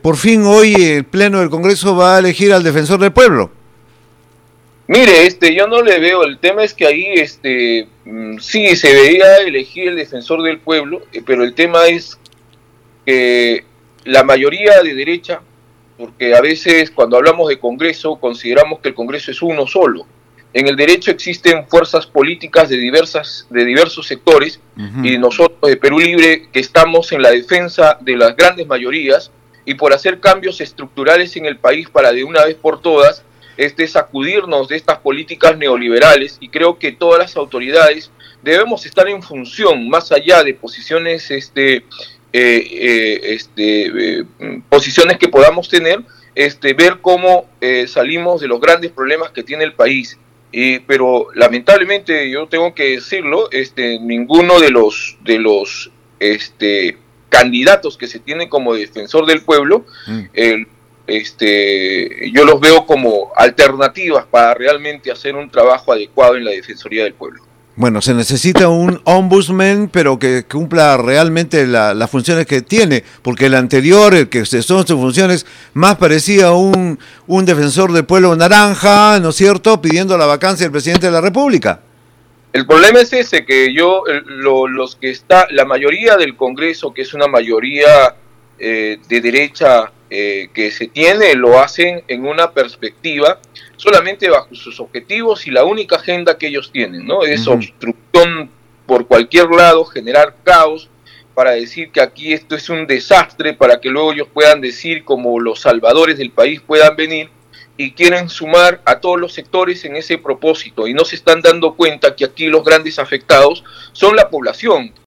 por fin hoy el Pleno del Congreso va a elegir al defensor del pueblo. Mire, yo no le veo, el tema es que ahí, sí, se debería elegir el defensor del pueblo, pero el tema es que la mayoría de derecha, porque a veces cuando hablamos de Congreso, consideramos que el Congreso es uno solo. En el derecho existen fuerzas políticas de diversos sectores, y nosotros de Perú Libre, que estamos en la defensa de las grandes mayorías, y por hacer cambios estructurales en el país para de una vez por todas, sacudirnos de estas políticas neoliberales, y creo que todas las autoridades debemos estar en función, más allá de posiciones, posiciones que podamos tener, ver cómo salimos de los grandes problemas que tiene el país. Pero lamentablemente, yo tengo que decirlo, ninguno de los candidatos que se tiene como defensor del pueblo, yo los veo como alternativas para realmente hacer un trabajo adecuado en la Defensoría del Pueblo. Bueno, se necesita un ombudsman, pero que cumpla realmente las funciones que tiene, porque el anterior, el que cesó sus funciones, más parecía un defensor del pueblo naranja, ¿no es cierto?, pidiendo la vacancia del presidente de la República. El problema es ese, que la mayoría del Congreso, que es una mayoría de derecha que se tiene, lo hacen en una perspectiva solamente bajo sus objetivos, y la única agenda que ellos tienen, ¿no?, es obstrucción por cualquier lado, generar caos, para decir que aquí esto es un desastre, para que luego ellos puedan decir como los salvadores del país puedan venir, y quieren sumar a todos los sectores en ese propósito, y no se están dando cuenta que aquí los grandes afectados son la población.